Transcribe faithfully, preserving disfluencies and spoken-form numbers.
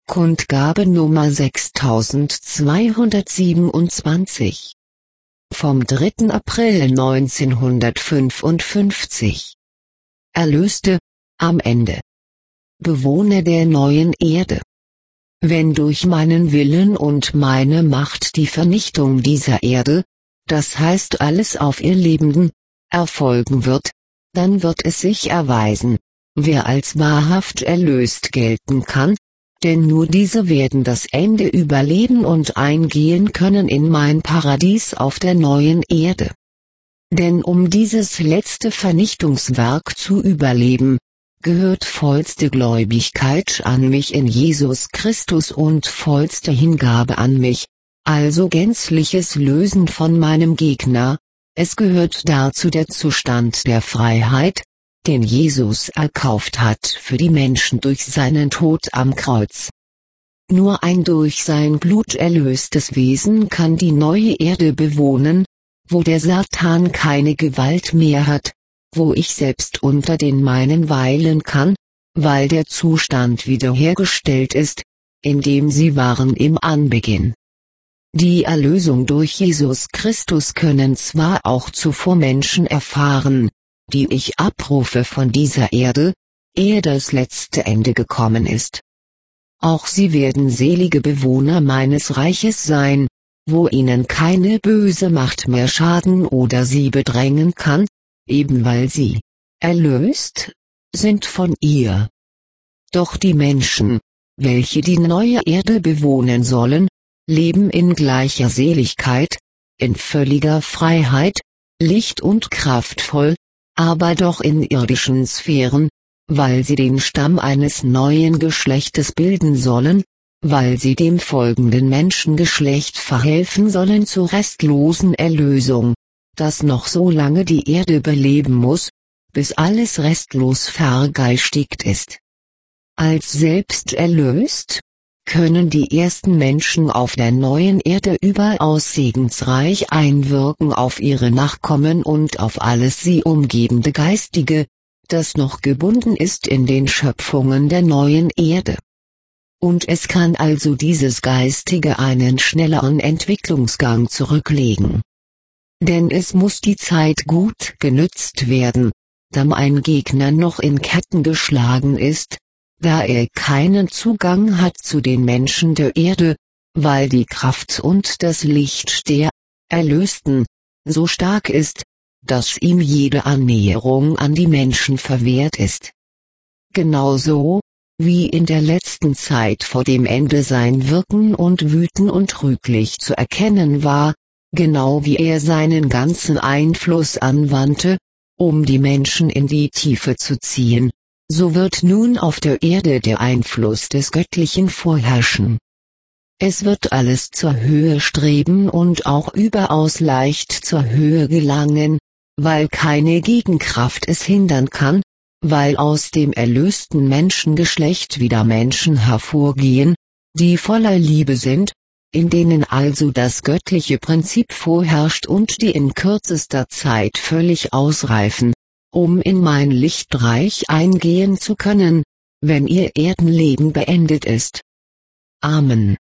Kundgabe Nummer sechstausendzweihundertsiebenundzwanzig. Vom dritten April neunzehnhundertfünfundfünfzig. Erlöste, am Ende. Bewohner der neuen Erde. Wenn durch meinen Willen und meine Macht die Vernichtung dieser Erde, das heißt alles auf ihr Lebenden, erfolgen wird, dann wird es sich erweisen, wer als wahrhaft erlöst gelten kann, denn nur diese werden das Ende überleben und eingehen können in mein Paradies auf der neuen Erde. Denn um dieses letzte Vernichtungswerk zu überleben, gehört vollste Gläubigkeit an mich in Jesus Christus und vollste Hingabe an mich, also gänzliches Lösen von meinem Gegner. Es gehört dazu der Zustand der Freiheit, den Jesus erkauft hat für die Menschen durch seinen Tod am Kreuz. Nur ein durch sein Blut erlöstes Wesen kann die neue Erde bewohnen, wo der Satan keine Gewalt mehr hat, wo ich selbst unter den meinen weilen kann, weil der Zustand wiederhergestellt ist, in dem sie waren im Anbeginn. Die Erlösung durch Jesus Christus können zwar auch zuvor Menschen erfahren, die ich abrufe von dieser Erde, ehe das letzte Ende gekommen ist. Auch sie werden selige Bewohner meines Reiches sein, wo ihnen keine böse Macht mehr schaden oder sie bedrängen kann, eben weil sie, erlöst, sind von ihr. Doch die Menschen, welche die neue Erde bewohnen sollen, leben in gleicher Seligkeit, in völliger Freiheit, licht und kraftvoll, aber doch in irdischen Sphären, weil sie den Stamm eines neuen Geschlechtes bilden sollen, weil sie dem folgenden Menschengeschlecht verhelfen sollen zur restlosen Erlösung, das noch so lange die Erde beleben muss, bis alles restlos vergeistigt ist. Als selbst erlöst, können die ersten Menschen auf der neuen Erde überaus segensreich einwirken auf ihre Nachkommen und auf alles sie umgebende Geistige, das noch gebunden ist in den Schöpfungen der neuen Erde. Und es kann also dieses Geistige einen schnelleren Entwicklungsgang zurücklegen. Denn es muss die Zeit gut genützt werden, da mein Gegner noch in Ketten geschlagen ist, da er keinen Zugang hat zu den Menschen der Erde, weil die Kraft und das Licht der Erlösten so stark ist, dass ihm jede Annäherung an die Menschen verwehrt ist. Genauso, wie in der letzten Zeit vor dem Ende sein Wirken und Wüten untrüglich zu erkennen war, genau wie er seinen ganzen Einfluss anwandte, um die Menschen in die Tiefe zu ziehen, so wird nun auf der Erde der Einfluss des Göttlichen vorherrschen. Es wird alles zur Höhe streben und auch überaus leicht zur Höhe gelangen, weil keine Gegenkraft es hindern kann, weil aus dem erlösten Menschengeschlecht wieder Menschen hervorgehen, die voller Liebe sind, in denen also das göttliche Prinzip vorherrscht und die in kürzester Zeit völlig ausreifen, um in mein Lichtreich eingehen zu können, wenn ihr Erdenleben beendet ist. Amen.